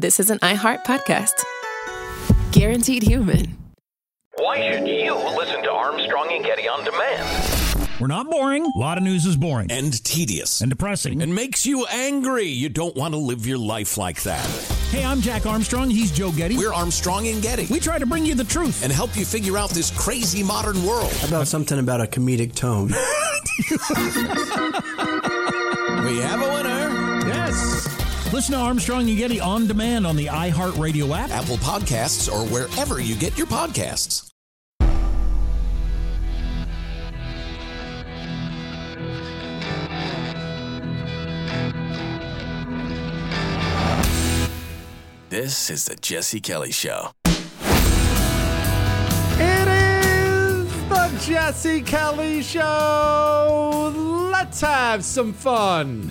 this is an iHeart podcast. Guaranteed human. Why should you listen to Armstrong and Getty on demand? We're not boring. A lot of news is boring. And tedious. And depressing. And makes you angry. You don't want to live your life like that. Hey, I'm Jack Armstrong. He's Joe Getty. We're Armstrong and Getty. We try to bring you the truth. And help you figure out this crazy modern world. How about something about a comedic tone? We have a winner. Yes. Listen to Armstrong and Getty on demand on the iHeartRadio app, Apple Podcasts, or wherever you get your podcasts. This is the Jesse Kelly Show. It is the Jesse Kelly Show. Let's have some fun.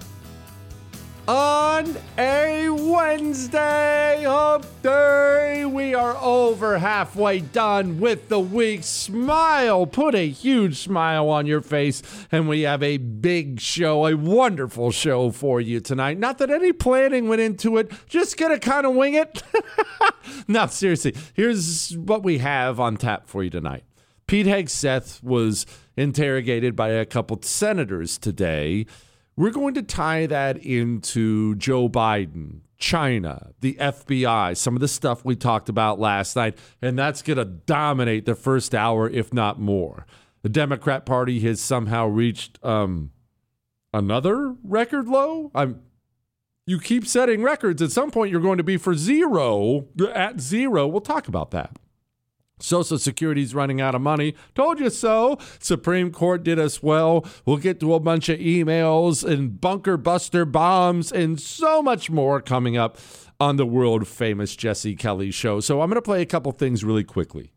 On a Wednesday, hump day, we are over halfway done with the week. Smile, put a huge smile on your face, and we have a big show, a wonderful show for you tonight. Not that any planning went into it, just gonna kind of wing it. No, seriously, here's what we have on tap for you tonight. Pete Hegseth was interrogated by a couple senators today. We're going to tie that into Joe Biden, China, the FBI, some of the stuff we talked about last night, and that's going to dominate the first hour, if not more. The Democrat Party has somehow reached another record low. You keep setting records. At some point, you're going to be at zero. We'll talk about that. Social Security's running out of money. Told you so. Supreme Court did us well. We'll get to a bunch of emails and bunker buster bombs and so much more coming up on the world famous Jesse Kelly Show. So I'm going to play a couple things really quickly.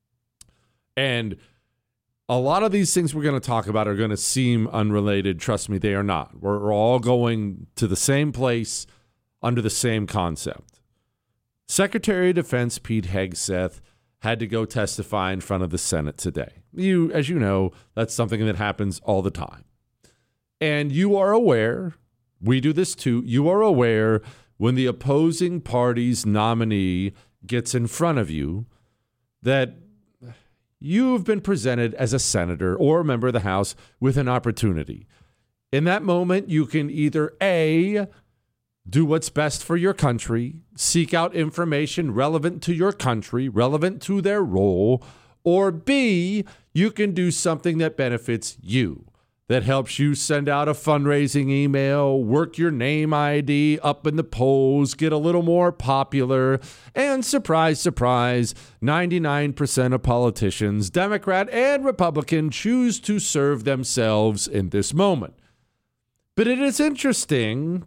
And a lot of these things we're going to talk about are going to seem unrelated. Trust me, they are not. We're all going to the same place under the same concept. Secretary of Defense Pete Hegseth had to go testify in front of the Senate today. As you know, that's something that happens all the time. And you are aware, we do this too, you are aware when the opposing party's nominee gets in front of you that you've been presented as a senator or a member of the House with an opportunity. In that moment, you can either A, do what's best for your country, seek out information relevant to your country, relevant to their role, or B, you can do something that benefits you, that helps you send out a fundraising email, work your name ID up in the polls, get a little more popular, and surprise, surprise, 99% of politicians, Democrat and Republican, choose to serve themselves in this moment. But it is interesting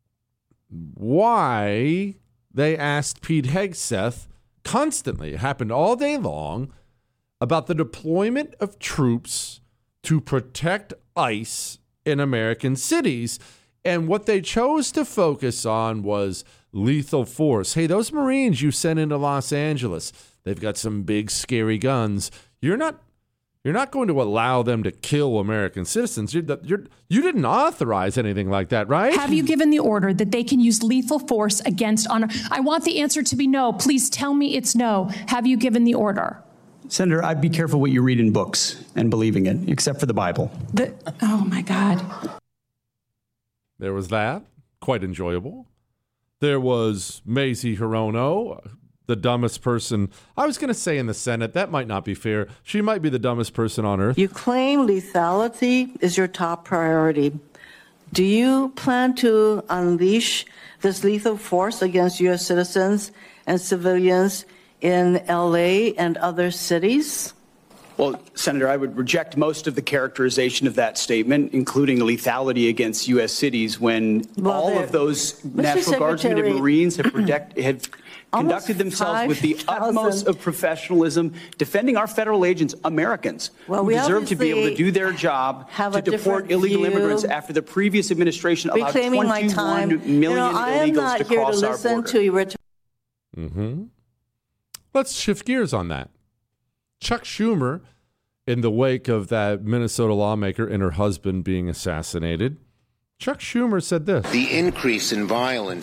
why they asked Pete Hegseth constantly, it happened all day long, about the deployment of troops to protect ICE in American cities. And what they chose to focus on was lethal force. Hey, those Marines you sent into Los Angeles, they've got some big, scary guns. You're not going to allow them to kill American citizens. You didn't authorize anything like that, right? Have you given the order that they can use lethal force against honor? I want the answer to be no. Please tell me it's no. Have you given the order? Senator, I'd be careful what you read in books and believing it, except for the Bible. Oh, my God. There was that. Quite enjoyable. There was Mazie Hirono, the dumbest person, I was going to say in the Senate. That might not be fair. She might be the dumbest person on earth. You claim lethality is your top priority. Do you plan to unleash this lethal force against U.S. citizens and civilians in L.A. and other cities? Well, Senator, I would reject most of the characterization of that statement, including lethality against U.S. cities, when all of those National Guardsmen and Marines have conducted themselves with the utmost of professionalism, defending our federal agents, Americans, who deserve to be able to do their job to deport illegal immigrants after the previous administration allowed 21 million illegals to cross our border. Mm-hmm. Let's shift gears on that. Chuck Schumer, in the wake of that Minnesota lawmaker and her husband being assassinated, Chuck Schumer said this. The increase in violence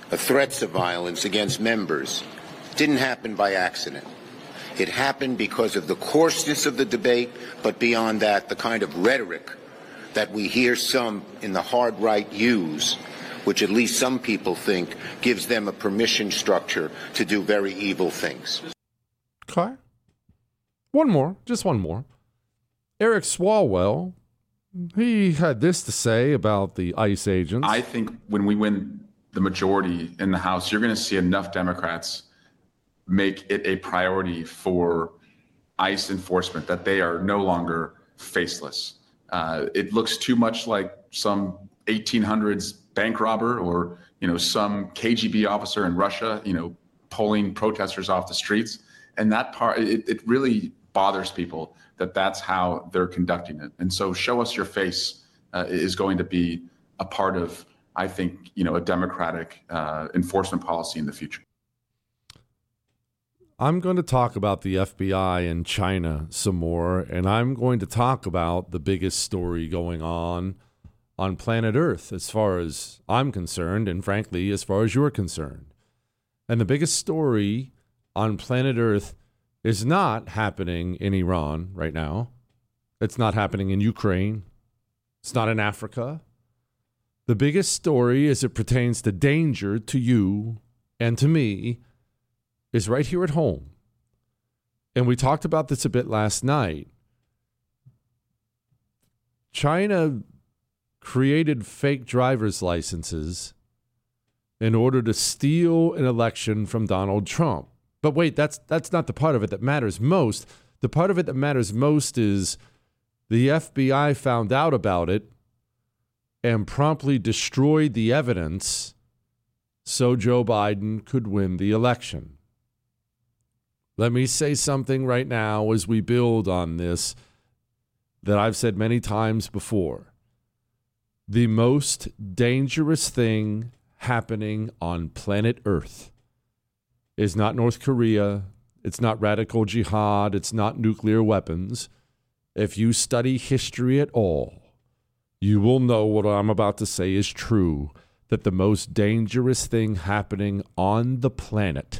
threats of violence against members didn't happen by accident. It happened because of the coarseness of the debate, but beyond that, the kind of rhetoric that we hear some in the hard right use, which at least some people think gives them a permission structure to do very evil things. Okay. Just one more. Eric Swalwell, he had this to say about the ICE agents. I think when we win the majority in the House, you're going to see enough Democrats make it a priority for ICE enforcement that they are no longer faceless. It looks too much like some 1800s bank robber or, some KGB officer in Russia, pulling protesters off the streets. And that part, it really bothers people that that's how they're conducting it. And so show us your face is going to be a part of, I think, a democratic enforcement policy in the future. I'm going to talk about the FBI in China some more, and I'm going to talk about the biggest story going on planet Earth as far as I'm concerned, and frankly, as far as you're concerned. And the biggest story on planet Earth is not happening in Iran right now. It's not happening in Ukraine. It's not in Africa. The biggest story as it pertains to danger to you and to me is right here at home. And we talked about this a bit last night. China created fake driver's licenses in order to steal an election from Donald Trump. But wait, that's not the part of it that matters most. The part of it that matters most is the FBI found out about it and promptly destroyed the evidence so Joe Biden could win the election. Let me say something right now as we build on this that I've said many times before. The most dangerous thing happening on planet Earth is not North Korea, it's not radical jihad, it's not nuclear weapons. If you study history at all, you will know what I'm about to say is true, that the most dangerous thing happening on the planet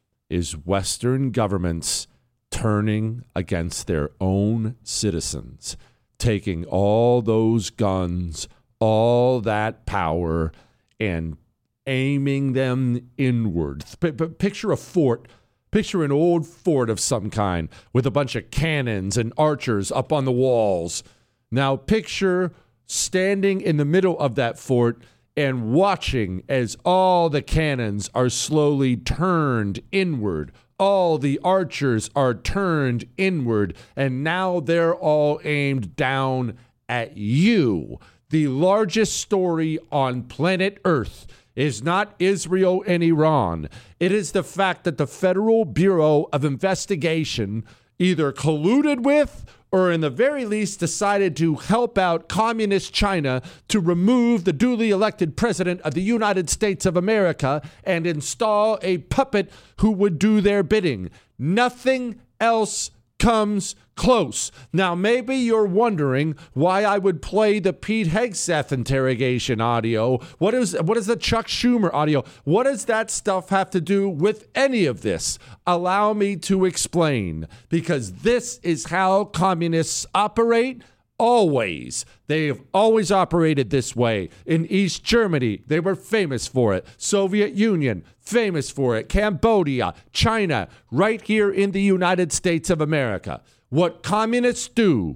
is Western governments turning against their own citizens, taking all those guns, all that power, and aiming them inward. Picture a fort. Picture an old fort of some kind with a bunch of cannons and archers up on the walls. Now picture standing in the middle of that fort and watching as all the cannons are slowly turned inward. All the archers are turned inward, and now they're all aimed down at you. The largest story on planet Earth is not Israel and Iran. It is the fact that the Federal Bureau of Investigation either colluded with or in the very least decided to help out communist China to remove the duly elected president of the United States of America and install a puppet who would do their bidding. Nothing else comes close. Now, maybe you're wondering why I would play the Pete Hegseth interrogation audio. What is the Chuck Schumer audio? What does that stuff have to do with any of this? Allow me to explain, because this is how communists operate. Always. They have always operated this way. In East Germany, they were famous for it. Soviet Union, famous for it. Cambodia, China, right here in the United States of America. What communists do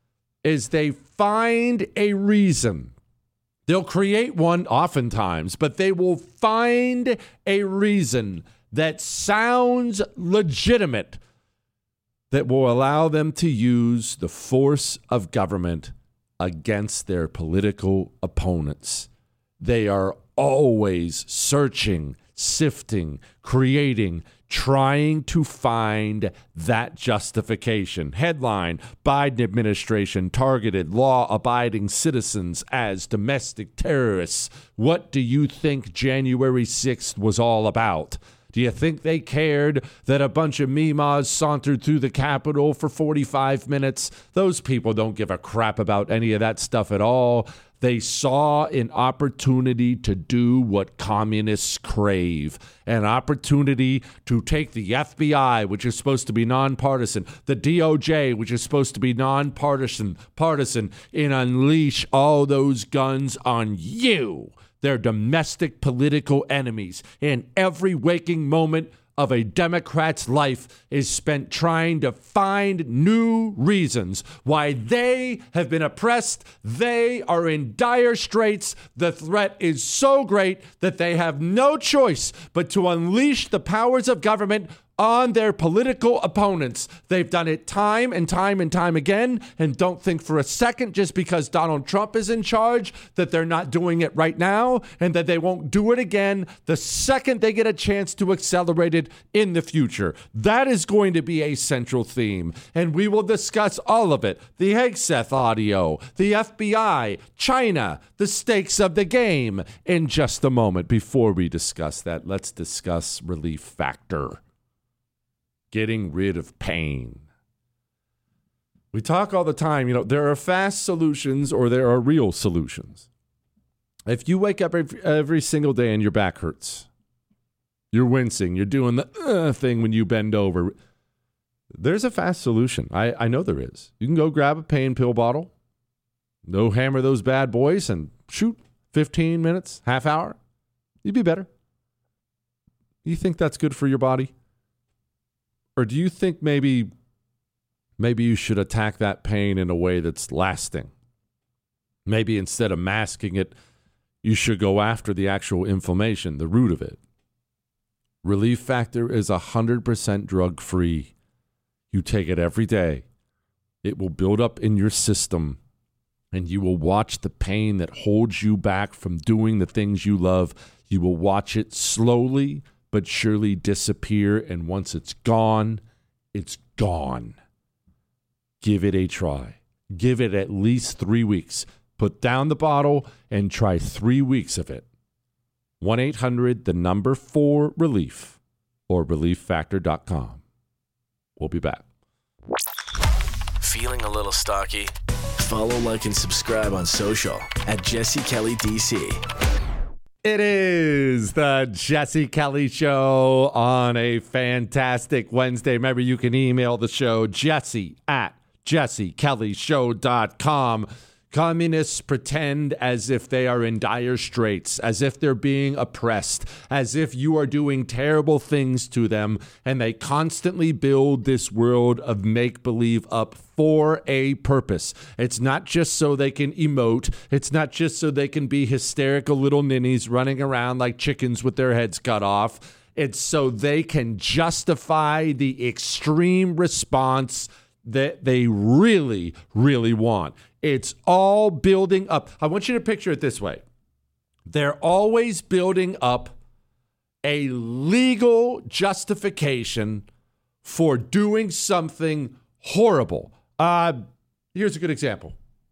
is they find a reason. They'll create one oftentimes, but they will find a reason that sounds legitimate that will allow them to use the force of government against their political opponents. They are always searching, sifting, creating, trying to find that justification. Headline: Biden administration targeted law-abiding citizens as domestic terrorists. What do you think January 6th was all about? Do you think they cared that a bunch of memas sauntered through the Capitol for 45 minutes? Those people don't give a crap about any of that stuff at all. They saw an opportunity to do what communists crave, an opportunity to take the FBI, which is supposed to be nonpartisan, the DOJ, which is supposed to be nonpartisan, and unleash all those guns on you, their domestic political enemies. And every waking moment of a Democrat's life is spent trying to find new reasons why they have been oppressed. They are in dire straits. The threat is so great that they have no choice but to unleash the powers of government on their political opponents. They've done it time and time and time again, and don't think for a second just because Donald Trump is in charge that they're not doing it right now and that they won't do it again the second they get a chance to accelerate it in the future. That is going to be a central theme, and we will discuss all of it. The Hegseth audio, the FBI, China, the stakes of the game in just a moment. Before we discuss that, let's discuss Relief Factor. Getting rid of pain. We talk all the time, there are fast solutions or there are real solutions. If you wake up every single day and your back hurts, you're wincing, you're doing the thing when you bend over, there's a fast solution. I know there is. You can go grab a pain pill bottle, go hammer those bad boys and shoot 15 minutes, half hour, you'd be better. You think that's good for your body? Or do you think maybe you should attack that pain in a way that's lasting? Maybe instead of masking it, you should go after the actual inflammation, the root of it. Relief Factor is 100% drug-free. You take it every day. It will build up in your system, and you will watch the pain that holds you back from doing the things you love. You will watch it slowly but surely disappear, and once it's gone, it's gone. Give it a try. Give it at least 3 weeks. Put down the bottle and try 3 weeks of it. 1-800-4-RELIEF or relieffactor.com. We'll be back. Feeling a little stocky? Follow, like, and subscribe on social at Jesse Kelly DC. It is the Jesse Kelly Show on a fantastic Wednesday. Remember, you can email the show, jesse@jessekellyshow.com. Communists pretend as if they are in dire straits, as if they're being oppressed, as if you are doing terrible things to them, and they constantly build this world of make-believe up for a purpose. It's not just so they can emote. It's not just so they can be hysterical little ninnies running around like chickens with their heads cut off. It's so they can justify the extreme response that they really, really want. It's all building up. I want you to picture it this way. They're always building up a legal justification for doing something horrible. Here's a good example.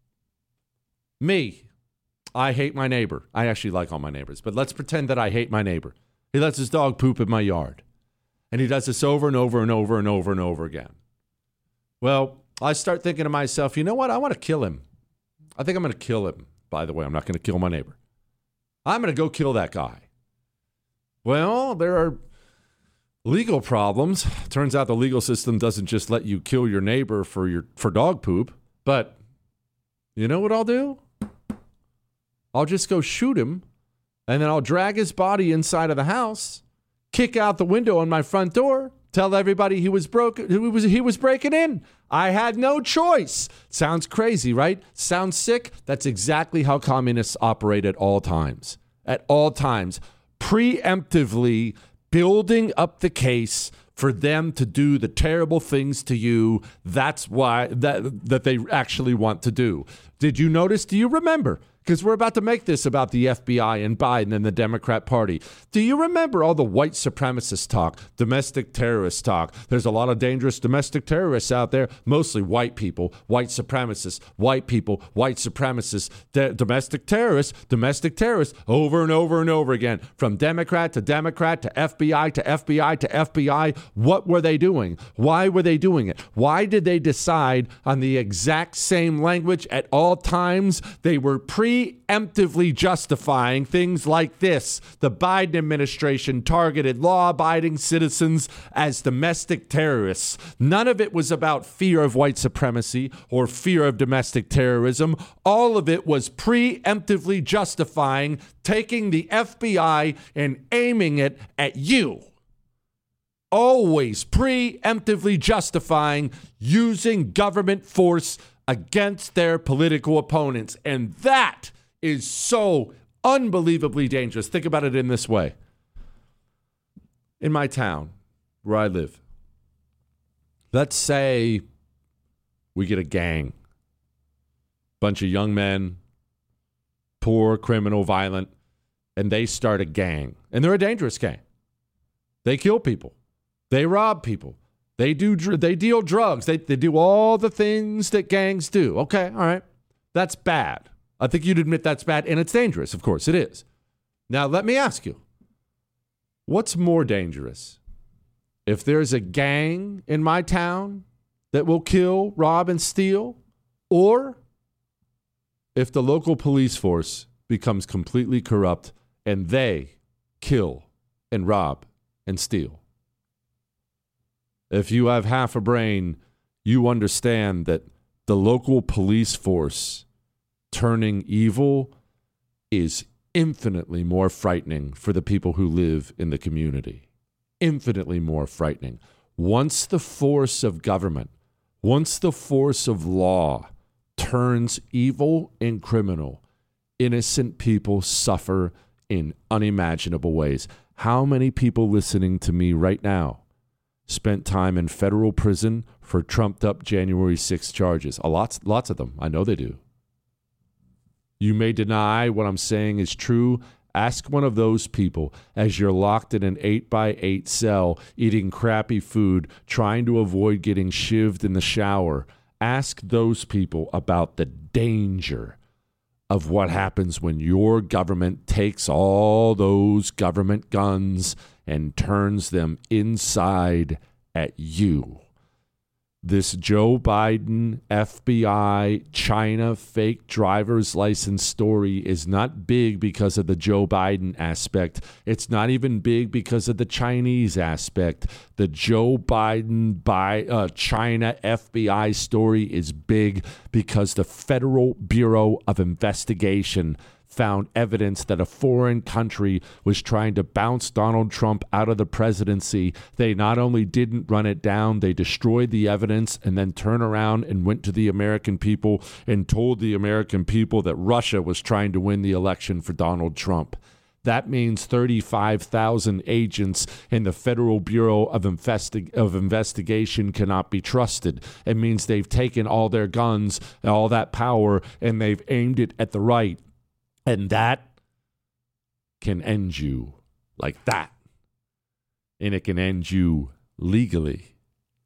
Me, I hate my neighbor. I actually like all my neighbors, but let's pretend that I hate my neighbor. He lets his dog poop in my yard, and he does this over and over and over and over and over again. Well, I start thinking to myself, you know what? I want to kill him. I think I'm going to kill him. By the way, I'm not going to kill my neighbor. I'm going to go kill that guy. Well, there are legal problems. Turns out the legal system doesn't just let you kill your neighbor for dog poop. But you know what I'll do? I'll just go shoot him, and then I'll drag his body inside of the house, kick out the window on my front door, tell everybody he was breaking in. I had no choice. Sounds crazy, right? Sounds sick? That's exactly how communists operate at all times. At all times. Preemptively building up the case for them to do the terrible things to you. That's why that they actually want to do. Did you notice? Do you remember? Because we're about to make this about the FBI and Biden and the Democrat Party. Do you remember all the white supremacist talk, domestic terrorist talk? There's a lot of dangerous domestic terrorists out there, mostly white people, white supremacists, white people, white supremacists, domestic terrorists, over and over and over again. From Democrat to Democrat to FBI to FBI to FBI. What were they doing? Why were they doing it? Why did they decide on the exact same language at all times? They were preemptively preemptively justifying things like this. The Biden administration targeted law-abiding citizens as domestic terrorists. None of it was about fear of white supremacy or fear of domestic terrorism. All of it was preemptively justifying taking the FBI and aiming it at you. Always preemptively justifying using government force against their political opponents. And that is so unbelievably dangerous. Think about it in this way. In my town where I live, let's say we get a gang, bunch of young men, poor, criminal, violent, and they start a gang. And they're a dangerous gang. They kill people. They rob people. They deal drugs. They do all the things that gangs do. Okay, all right. That's bad. I think you'd admit that's bad, and it's dangerous. Of course, it is. Now, let me ask you, what's more dangerous? If there's a gang in my town that will kill, rob, and steal, or if the local police force becomes completely corrupt and they kill and rob and steal? If you have half a brain, you understand that the local police force turning evil is infinitely more frightening for the people who live in the community. Infinitely more frightening. Once the force of government, once the force of law turns evil and criminal, innocent people suffer in unimaginable ways. How many people listening to me right now spent time in federal prison for trumped-up January 6th charges? Lots of them. I know they do. You may deny what I'm saying is true. Ask one of those people as you're locked in an 8x8 cell, eating crappy food, trying to avoid getting shivved in the shower. Ask those people about the danger of what happens when your government takes all those government guns and turns them inside at you. This Joe Biden, FBI, China fake driver's license story is not big because of the Joe Biden aspect. It's not even big because of the Chinese aspect. The Joe Biden China FBI story is big because the Federal Bureau of Investigation found evidence that a foreign country was trying to bounce Donald Trump out of the presidency. They not only didn't run it down, they destroyed the evidence and then turned around and went to the American people and told the American people that Russia was trying to win the election for Donald Trump. That means 35,000 agents in the Federal Bureau of Investigation cannot be trusted. It means they've taken all their guns and all that power and they've aimed it at the right. And that can end you like that. And it can end you legally.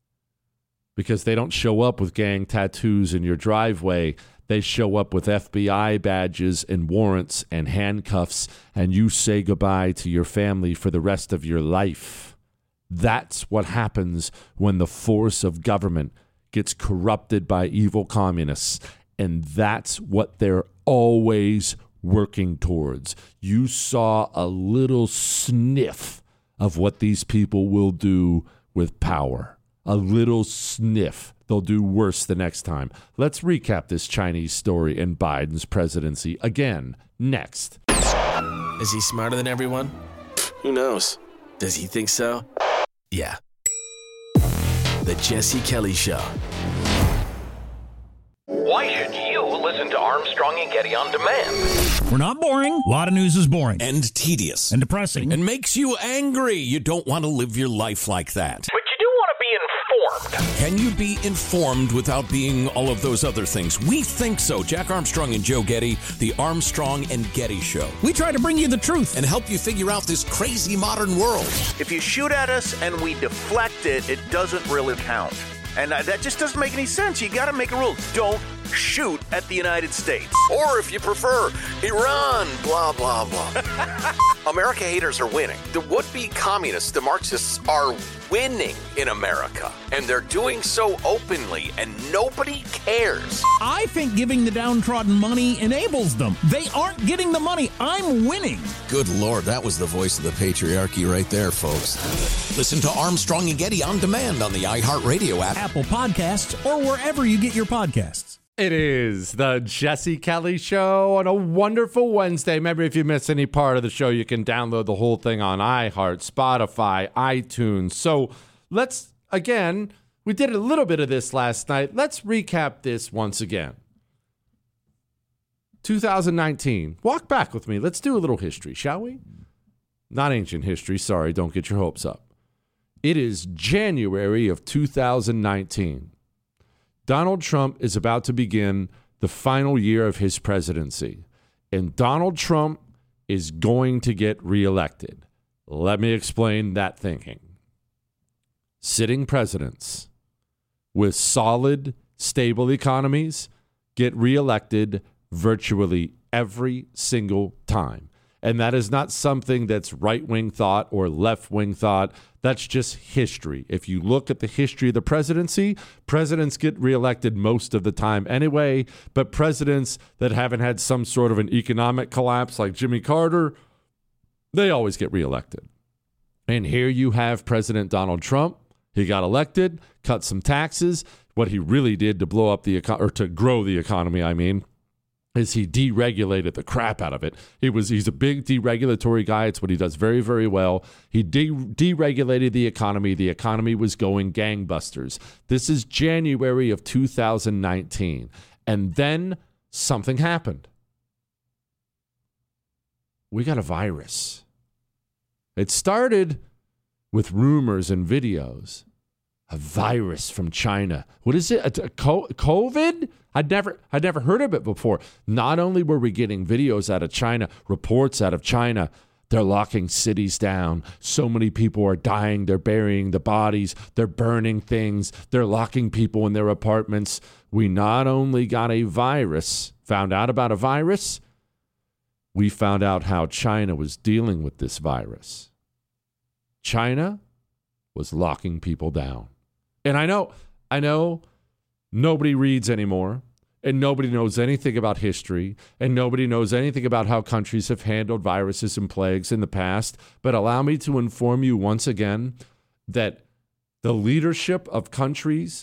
Because they don't show up with gang tattoos in your driveway. They show up with FBI badges and warrants and handcuffs, and you say goodbye to your family for the rest of your life. That's what happens when the force of government gets corrupted by evil communists. And that's what they're always working towards. You saw a little sniff of what these people will do with power. A little sniff. They'll do worse the next time. Let's recap this Chinese story and Biden's presidency again next. Is he smarter than everyone? Who knows? Does he think so? Yeah. The Jesse Kelly Show. Why should you listen to Armstrong and Getty on demand? We're not boring. A lot of news is boring. And tedious. And depressing. And makes you angry. You don't want to live your life like that. But you do want to be informed. Can you be informed without being all of those other things? We think so. Jack Armstrong and Joe Getty, the Armstrong and Getty Show. We try to bring you the truth. And help you figure out this crazy modern world. If you shoot at us and we deflect it, it doesn't really count. And that just doesn't make any sense. You got to make a rule. Don't shoot at the United States. Or if you prefer, Iran, blah, blah, blah. America haters are winning. The would-be communists, the Marxists, are winning in America. And they're doing so openly, and nobody cares. I think giving the downtrodden money enables them. They aren't getting the money. I'm winning. Good Lord, that was the voice of the patriarchy right there, folks. Listen to Armstrong and Getty on demand on the iHeartRadio app, Apple Podcasts, or wherever you get your podcasts. It is the Jesse Kelly Show on a wonderful Wednesday. Remember, if you miss any part of the show, you can download the whole thing on iHeart, Spotify, iTunes. So let's, again, we did a little bit of this last night. Let's recap this once again. 2019. Walk back with me. Let's do a little history, shall we? Not ancient history. Sorry, don't get your hopes up. It is January of 2019. Donald Trump is about to begin the final year of his presidency, and Donald Trump is going to get reelected. Let me explain that thinking. Sitting presidents with solid, stable economies get reelected virtually every single time. And that is not something that's right-wing thought or left-wing thought. That's just history. If you look at the history of the presidency, presidents get reelected most of the time anyway, but presidents that haven't had some sort of an economic collapse like Jimmy Carter, they always get reelected. And here you have President Donald Trump. He got elected, cut some taxes. What he really did to blow up the or to grow the economy, is he deregulated the crap out of it. He's a big deregulatory guy. It's what he does very, very well. He deregulated the economy. The economy was going gangbusters. This is January of 2019. And then something happened. We got a virus. It started with rumors and videos. A virus from China. What is it? COVID? I'd never heard of it before. Not only were we getting videos out of China, reports out of China, they're locking cities down. So many people are dying. They're burying the bodies. They're burning things. They're locking people in their apartments. We not only got a virus, found out about a virus, we found out how China was dealing with this virus. China was locking people down. And I know nobody reads anymore, and nobody knows anything about history, and nobody knows anything about how countries have handled viruses and plagues in the past. But allow me to inform you once again that the leadership of countries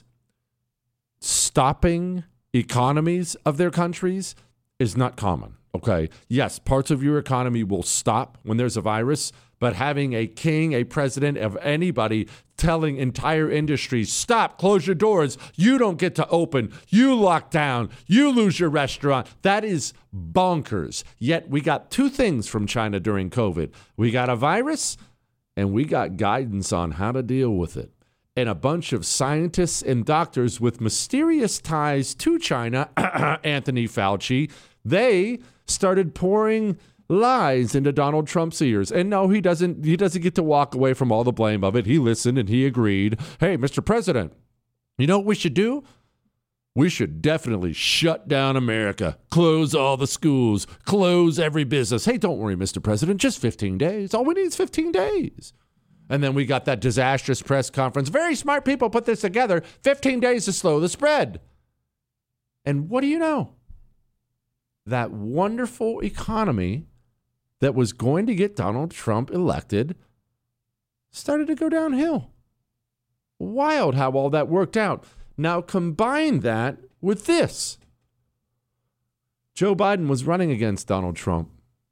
stopping economies of their countries is not common. Okay. Yes, parts of your economy will stop when there's a virus, but having a king, a president of anybody telling entire industries, stop, close your doors, you don't get to open, you lock down, you lose your restaurant, that is bonkers. Yet we got two things from China during COVID. We got a virus and we got guidance on how to deal with it. And a bunch of scientists and doctors with mysterious ties to China, Anthony Fauci, they started pouring lies into Donald Trump's ears. And no, he doesn't get to walk away from all the blame of it. He listened and he agreed. Hey, Mr. President, you know what we should do? We should definitely shut down America, close all the schools, close every business. Hey, don't worry, Mr. President, just 15 days. All we need is 15 days. And then we got that disastrous press conference. Very smart people put this together. 15 days to slow the spread. And what do you know? That wonderful economy that was going to get Donald Trump elected started to go downhill. Wild how all that worked out. Now combine that with this. Joe Biden was running against Donald Trump.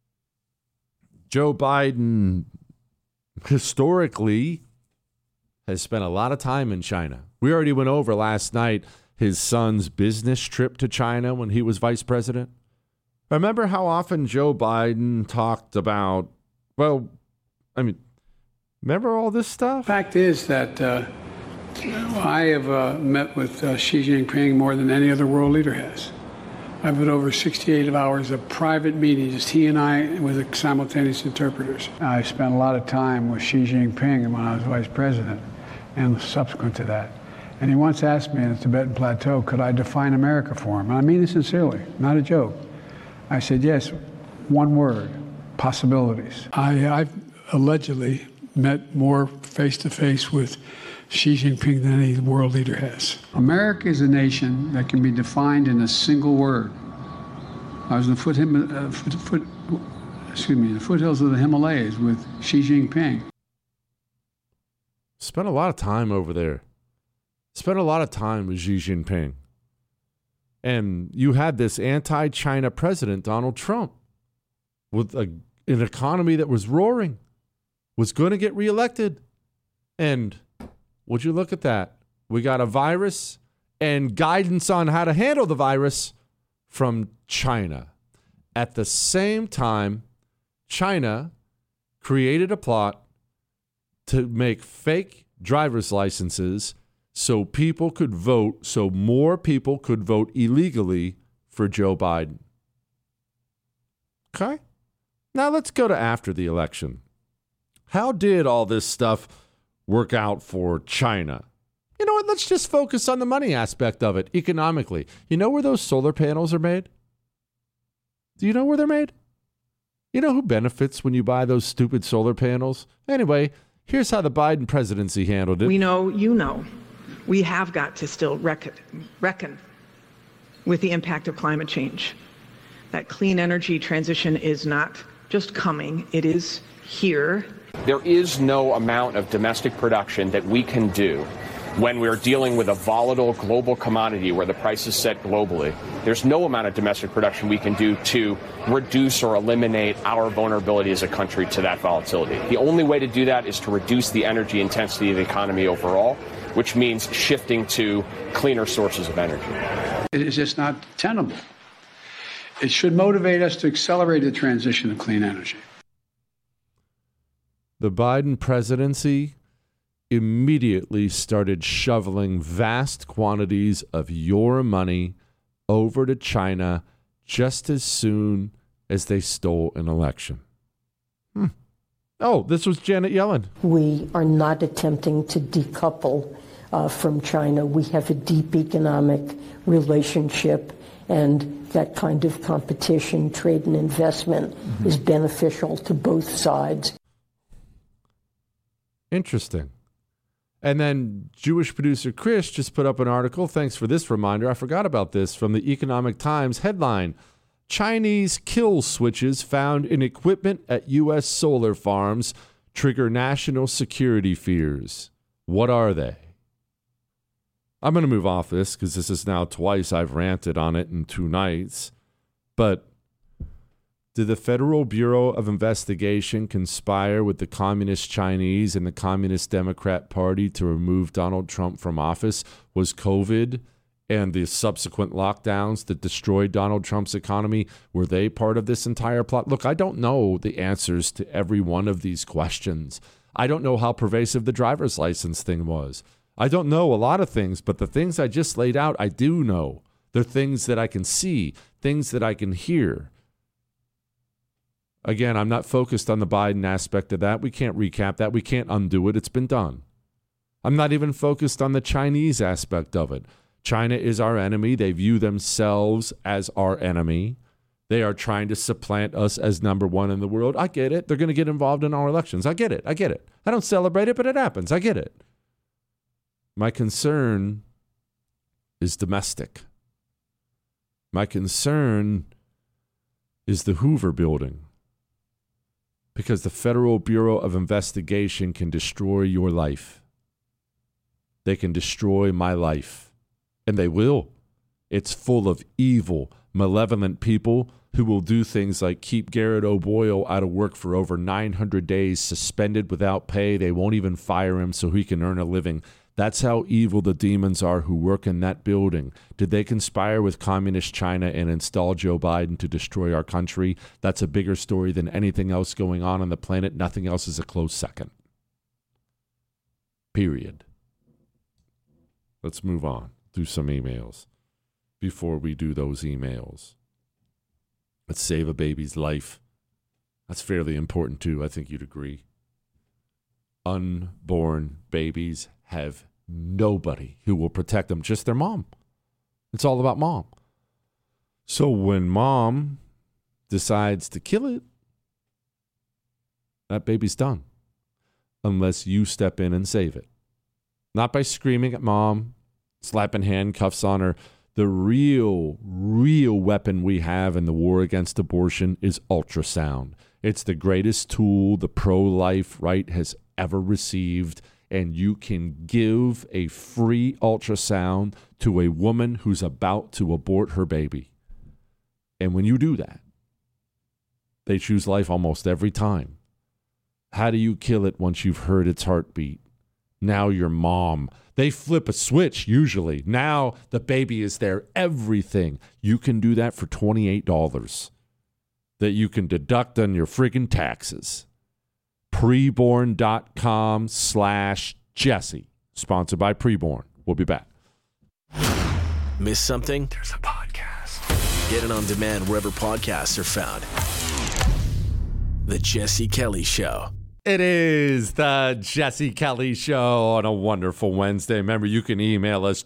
Joe Biden historically has spent a lot of time in China. We already went over last night his son's business trip to China when he was vice president. Remember how often Joe Biden talked about, remember all this stuff? Fact is that I have met with Xi Jinping more than any other world leader has. I've had over 68 hours of private meetings, just he and I with simultaneous interpreters. I spent a lot of time with Xi Jinping when I was vice president and subsequent to that. And he once asked me in the Tibetan Plateau, could I define America for him? And I mean it sincerely, not a joke. I said, yes, one word, possibilities. I've allegedly met more face-to-face with Xi Jinping than any world leader has. America is a nation that can be defined in a single word. I was in the foothills of the Himalayas with Xi Jinping. Spent a lot of time over there. Spent a lot of time with Xi Jinping. And you had this anti-China president, Donald Trump, with an economy that was roaring, was going to get reelected. And would you look at that? We got a virus and guidance on how to handle the virus from China. At the same time, China created a plot to make fake driver's licenses so people could vote, so more people could vote illegally for Joe Biden. Okay? Now let's go to after the election. How did all this stuff work out for China? You know what? Let's just focus on the money aspect of it economically. You know where those solar panels are made? Do you know where they're made? You know who benefits when you buy those stupid solar panels? Anyway, here's how the Biden presidency handled it. We know, you know, we have got to still reckon with the impact of climate change. That clean energy transition is not just coming, it is here. There is no amount of domestic production that we can do when we're dealing with a volatile global commodity where the price is set globally. There's no amount of domestic production we can do to reduce or eliminate our vulnerability as a country to that volatility. The only way to do that is to reduce the energy intensity of the economy overall, which means shifting to cleaner sources of energy. It is just not tenable. It should motivate us to accelerate the transition to clean energy. The Biden presidency immediately started shoveling vast quantities of your money over to China just as soon as they stole an election. Oh, this was Janet Yellen. We are not attempting to decouple from China. We have a deep economic relationship, and that kind of competition, trade and investment is beneficial to both sides. Interesting. And then Jewish producer Chris just put up an article. Thanks for this reminder. I forgot about this from the Economic Times headline. Chinese kill switches found in equipment at U.S. solar farms trigger national security fears. What are they? I'm going to move off this because this is now twice I've ranted on it in 2 nights. But did the Federal Bureau of Investigation conspire with the Communist Chinese and the Communist Democrat Party to remove Donald Trump from office? Was COVID and the subsequent lockdowns that destroyed Donald Trump's economy, were they part of this entire plot? Look, I don't know the answers to every one of these questions. I don't know how pervasive the driver's license thing was. I don't know a lot of things, but the things I just laid out, I do know. They're things that I can see, things that I can hear. Again, I'm not focused on the Biden aspect of that. We can't recap that. We can't undo it. It's been done. I'm not even focused on the Chinese aspect of it. China is our enemy. They view themselves as our enemy. They are trying to supplant us as number one in the world. I get it. They're going to get involved in our elections. I get it. I get it. I don't celebrate it, but it happens. I get it. My concern is domestic. My concern is the Hoover Building. Because the Federal Bureau of Investigation can destroy your life. They can destroy my life. And they will. It's full of evil, malevolent people who will do things like keep Garrett O'Boyle out of work for over 900 days, suspended without pay. They won't even fire him so he can earn a living. That's how evil the demons are who work in that building. Did they conspire with Communist China and install Joe Biden to destroy our country? That's a bigger story than anything else going on the planet. Nothing else is a close second. Period. Let's move on. Do some emails before we do those emails. Let's save a baby's life. That's fairly important too. I think you'd agree. Unborn babies have nobody who will protect them, just their mom. It's all about mom. So when mom decides to kill it, that baby's done. Unless you step in and save it. Not by screaming at mom, slapping handcuffs on her. The real weapon we have in the war against abortion is ultrasound. It's the greatest tool the pro-life right has ever received, and you can give a free ultrasound to a woman who's about to abort her baby. And when you do that, they choose life almost every time. How do you kill it once you've heard its heartbeat? Now your mom. They flip a switch usually. Now the baby is there. Everything. You can do that for $28 that you can deduct on your friggin' taxes. Preborn.com/Jesse. Sponsored by Preborn. We'll be back. Miss something? There's a podcast. Get it on demand wherever podcasts are found. The Jesse Kelly Show. It is the Jesse Kelly Show on a wonderful Wednesday. Remember, you can email us,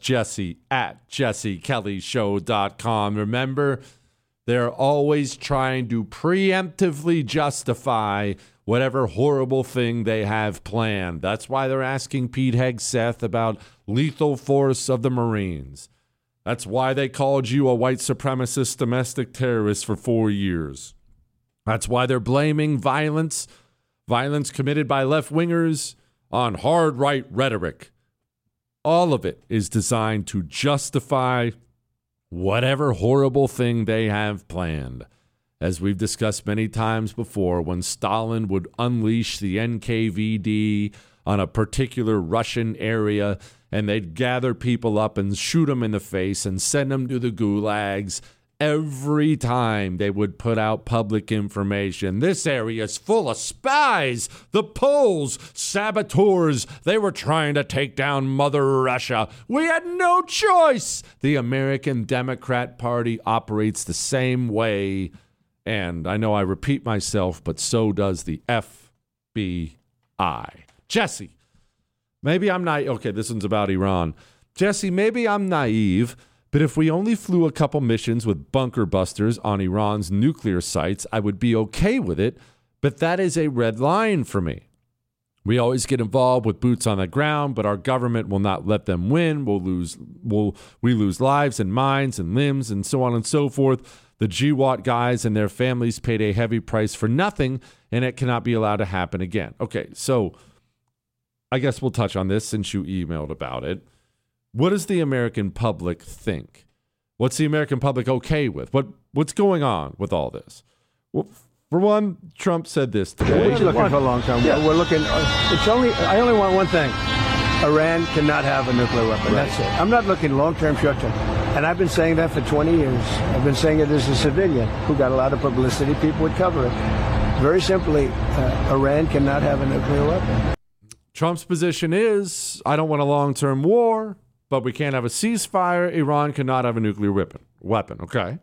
jesse@jessekellyshow.com. Remember, they're always trying to preemptively justify whatever horrible thing they have planned. That's why they're asking Pete Hegseth about lethal force of the Marines. That's why they called you a white supremacist domestic terrorist for 4 years. That's why they're blaming violence committed by left-wingers on hard right rhetoric. All of it is designed to justify whatever horrible thing they have planned. As we've discussed many times before, when Stalin would unleash the NKVD on a particular Russian area, and they'd gather people up and shoot them in the face and send them to the gulags, every time they would put out public information. This area is full of spies. The Poles, saboteurs. They were trying to take down Mother Russia. We had no choice. The American Democrat Party operates the same way. And I know I repeat myself, but so does the FBI. Jesse, maybe I'm not. Okay, this one's about Iran. Jesse, maybe I'm naive, but if we only flew a couple missions with bunker busters on Iran's nuclear sites, I would be okay with it, but that is a red line for me. We always get involved with boots on the ground, but our government will not let them win. We lose lives and minds and limbs and so on and so forth. The GWAT guys and their families paid a heavy price for nothing, and it cannot be allowed to happen again. Okay, so I guess we'll touch on this since you emailed about it. What does the American public think? What's the American public okay with? What's going on with all this? Well, for one, Trump said this today. What are you looking for long term? Yeah. We're looking. I only want one thing. Iran cannot have a nuclear weapon. Right. That's it. I'm not looking long term, short term. And I've been saying that for 20 years. I've been saying it as a civilian who got a lot of publicity. People would cover it. Very simply, Iran cannot have a nuclear weapon. Trump's position is, I don't want a long-term war, but we can't have a ceasefire. Iran cannot have a nuclear weapon. Okay.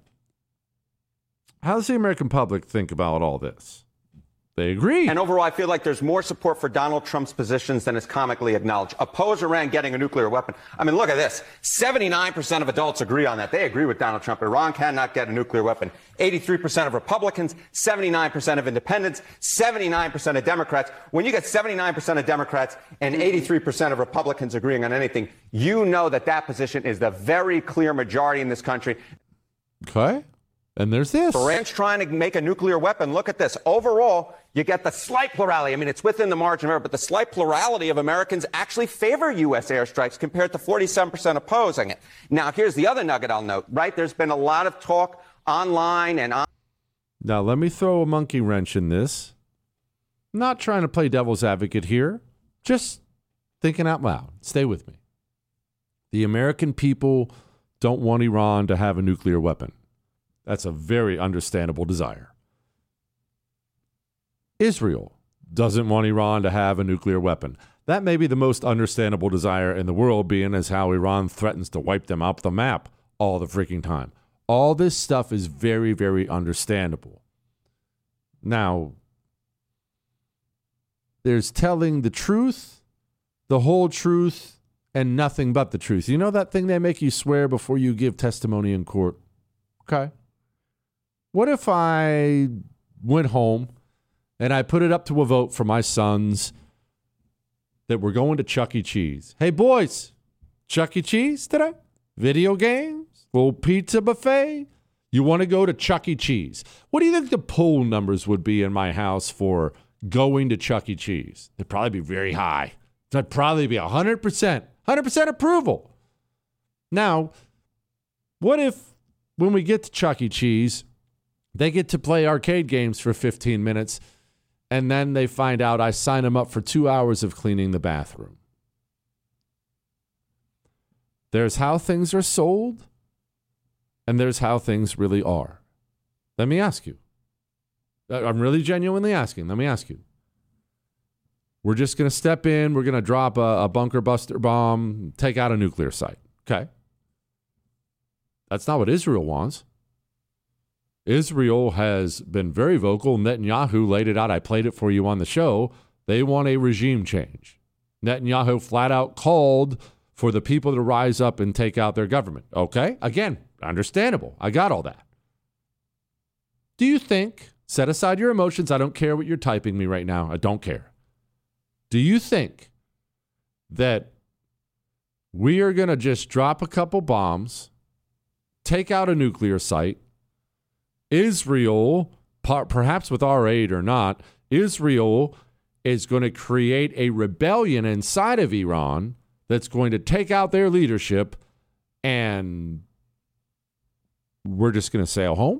How does the American public think about all this? They agree. And overall, I feel like there's more support for Donald Trump's positions than is comically acknowledged. Oppose Iran getting a nuclear weapon. I mean, look at this. 79% of adults agree on that. They agree with Donald Trump. Iran cannot get a nuclear weapon. 83% of Republicans, 79% of independents, 79% of Democrats. When you get 79% of Democrats and 83% of Republicans agreeing on anything, you know that that position is the very clear majority in this country. Okay. And there's this. Iran's trying to make a nuclear weapon. Look at this. Overall, you get the slight plurality. I mean, it's within the margin of error, but the slight plurality of Americans actually favor U.S. airstrikes compared to 47% opposing it. Now, here's the other nugget I'll note, right? There's been a lot of talk online and on. Now, let me throw a monkey wrench in this. I'm not trying to play devil's advocate here. Just thinking out loud. Stay with me. The American people don't want Iran to have a nuclear weapon. That's a very understandable desire. Israel doesn't want Iran to have a nuclear weapon. That may be the most understandable desire in the world, being as how Iran threatens to wipe them off the map all the freaking time. All this stuff is very, very understandable. Now, there's telling the truth, the whole truth, and nothing but the truth. You know that thing they make you swear before you give testimony in court? Okay. What if I went home and I put it up to a vote for my sons that we're going to Chuck E. Cheese? Hey, boys, Chuck E. Cheese today? Video games? Little pizza buffet? You want to go to Chuck E. Cheese? What do you think the poll numbers would be in my house for going to Chuck E. Cheese? They'd probably be very high. That'd probably be 100% approval. Now, what if when we get to Chuck E. Cheese, they get to play arcade games for 15 minutes, and then they find out I sign them up for 2 hours of cleaning the bathroom? There's how things are sold, and there's how things really are. Let me ask you. I'm really genuinely asking. Let me ask you. We're just going to step in. We're going to drop a bunker buster bomb, take out a nuclear site. Okay. That's not what Israel wants. Israel has been very vocal. Netanyahu laid it out. I played it for you on the show. They want a regime change. Netanyahu flat out called for the people to rise up and take out their government. Okay? Again, understandable. I got all that. Do you think, set aside your emotions, I don't care what you're typing me right now. I don't care. Do you think that we are going to just drop a couple bombs, take out a nuclear site, Israel, perhaps with our aid or not, Israel is going to create a rebellion inside of Iran that's going to take out their leadership, and we're just going to sail home?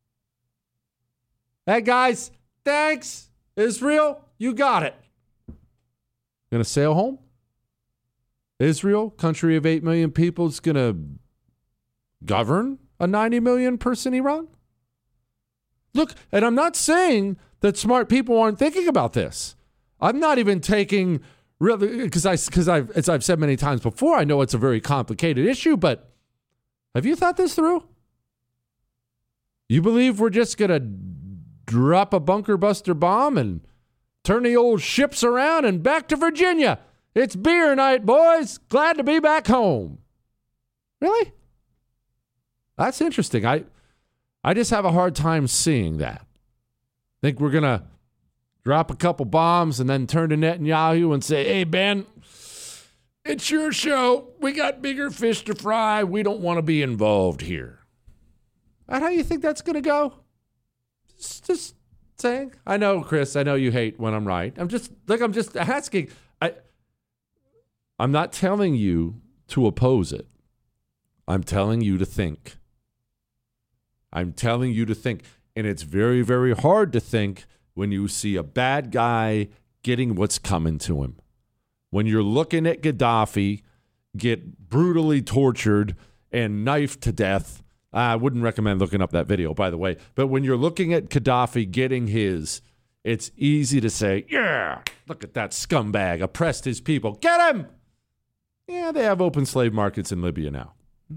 Hey, guys, thanks. Israel, you got it. Going to sail home? Israel, country of 8 million people, is going to govern a 90 million person Iran? Look, and I'm not saying that smart people aren't thinking about this. I'm not even taking really, because as I've said many times before, I know it's a very complicated issue, but have you thought this through? You believe we're just going to drop a bunker buster bomb and turn the old ships around and back to Virginia? It's beer night, boys. Glad to be back home. Really? That's interesting. I just have a hard time seeing that. Think we're going to drop a couple bombs and then turn to Netanyahu and say, hey, Ben, it's your show. We got bigger fish to fry. We don't want to be involved here. Is that how you think that's going to go? Just saying. I know, Chris, I know you hate when I'm right. I'm just asking. I'm not telling you to oppose it. I'm telling you to think. I'm telling you to think. And it's very, very hard to think when you see a bad guy getting what's coming to him. When you're looking at Gaddafi get brutally tortured and knifed to death. I wouldn't recommend looking up that video, by the way. But when you're looking at Gaddafi getting his, it's easy to say, yeah, look at that scumbag, oppressed his people. Get him! Yeah, they have open slave markets in Libya now.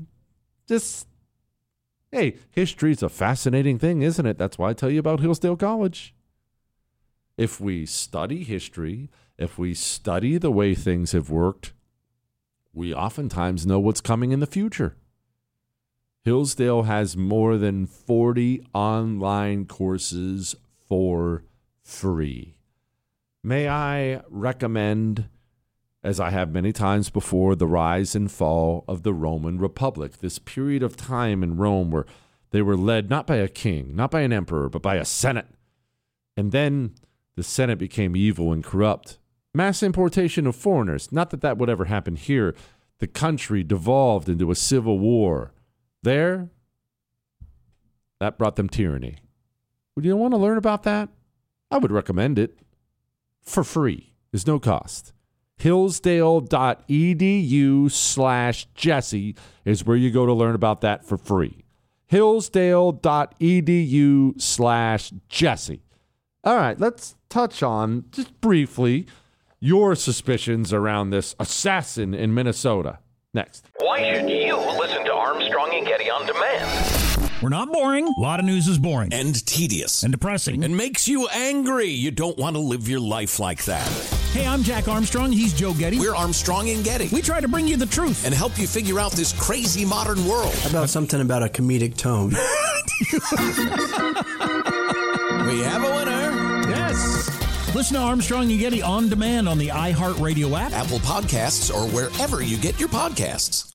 Hey, history's a fascinating thing, isn't it? That's why I tell you about Hillsdale College. If we study history, if we study the way things have worked, we oftentimes know what's coming in the future. Hillsdale has more than 40 online courses for free. May I recommend, as I have many times before, the rise and fall of the Roman Republic, this period of time in Rome where they were led not by a king, not by an emperor, but by a senate. And then the senate became evil and corrupt. Mass importation of foreigners. Not that that would ever happen here. The country devolved into a civil war. There, that brought them tyranny. Would you want to learn about that? I would recommend it for free. There's no cost. Hillsdale.edu/Jesse is where you go to learn about that for free. Hillsdale.edu/Jesse. All right, let's touch on, just briefly, your suspicions around this assassin in Minnesota. Next. Why should you listen to Armstrong and Getty on demand? We're not boring. A lot of news is boring. And tedious. And depressing. And makes you angry. You don't want to live your life like that. Hey, I'm Jack Armstrong. He's Joe Getty. We're Armstrong and Getty. We try to bring you the truth and help you figure out this crazy modern world. How about something about a comedic tone? We have a winner. Yes. Listen to Armstrong and Getty on demand on the iHeartRadio app, Apple Podcasts, or wherever you get your podcasts.